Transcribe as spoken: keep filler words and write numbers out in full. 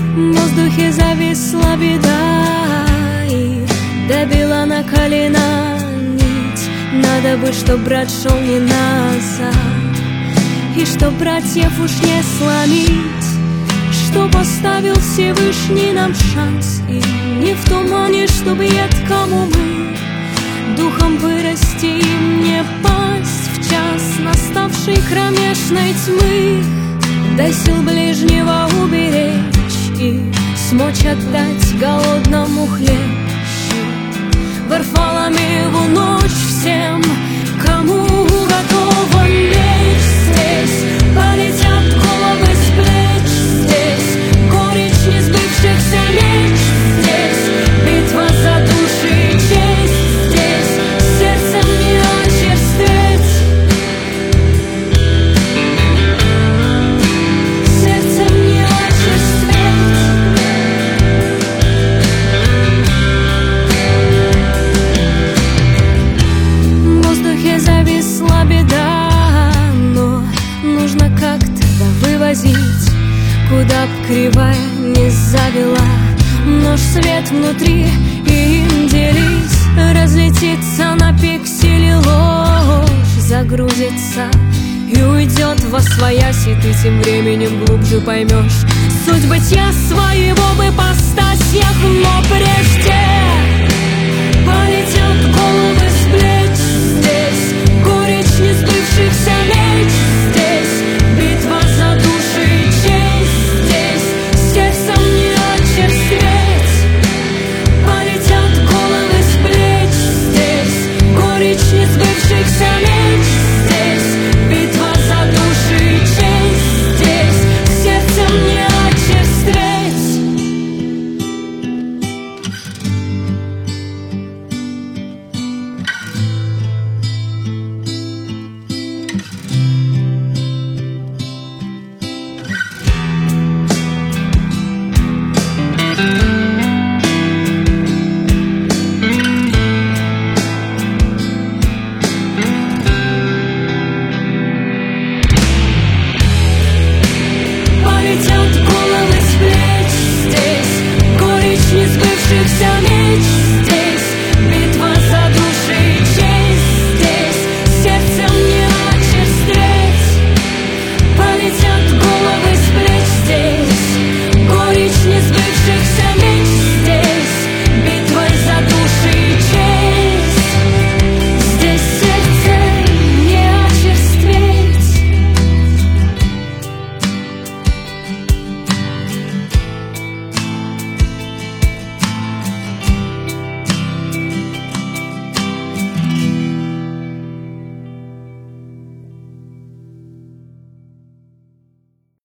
В воздухе зависла беда и добила на колено нить. Надо бы, чтоб брат шел не назад, и чтоб братьев уж не сломить, что поставил Всевышний нам шанс. И не в тумане, чтоб едкому мы духом вырасти им не пасть в час наставшей кромешной тьмы. Дай сил ближнего уберечь и смочь отдать голодному хлеб. Варфоломееву ночь всем, кому готова меч. Здесь полетят головы с плеч, здесь горечь несбывшихся меч. Здесь битва за души и честь, здесь сердцем не очерстветь, сердцем не очерстветь. В воздухе зависла беда, но нужно как-то вывозить, куда б кривая не завела. Нож свет внутри и им делись, разлетится на пиксели ложь, загрузится и уйдет восвоясь. И ты тем временем глубже поймешь суть бытия своего в ипостасях. Но прежде